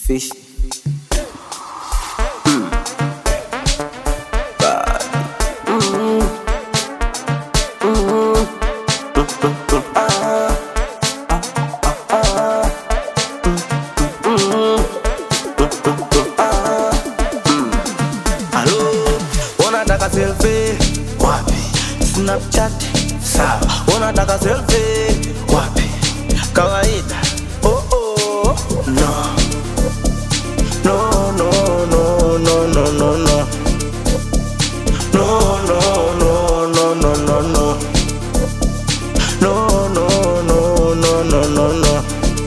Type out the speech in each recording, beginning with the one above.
Fish. Halo, unataka selfie? Wapi? Snapchat? Sawa. Unataka selfie? Wapi? Kawaida. Oh oh. No. No no no no no no no. No no no no no no no. No no no no no no no.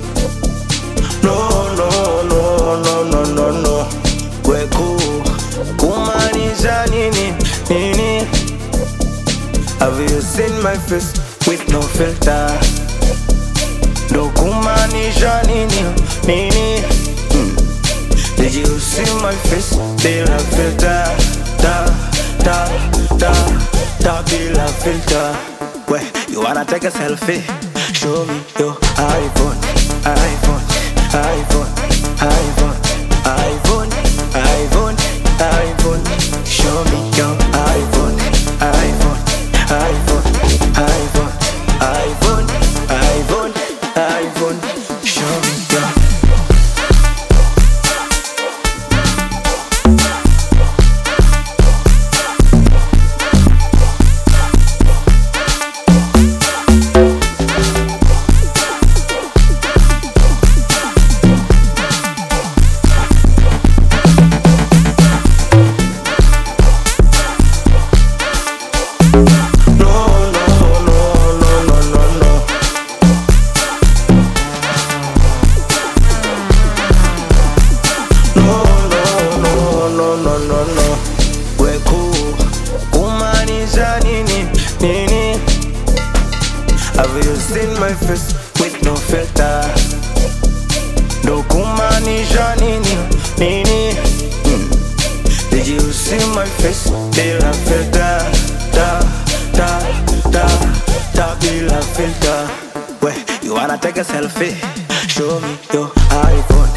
No no no no no no no. Weku kumaanisha nini nini? Have you seen my face with no filter? Ndo kumaanisha nini nini? Did you see my face bila filter? Bila filter. Wait, you wanna take a selfie? Show me your iPhone, iPhone, iPhone, iPhone, iPhone, iPhone, iPhone. Show me your iPhone, iPhone, iPhone, iPhone, iPhone, iPhone, iPhone. Show me your. No. Weku kumaanisha nini nini? Have you seen my face with no filter? Ndo kumaanisha nini nini? Did you see my face bila filter? Bila filter. Wait, you wanna take a selfie? Show me your iPhone,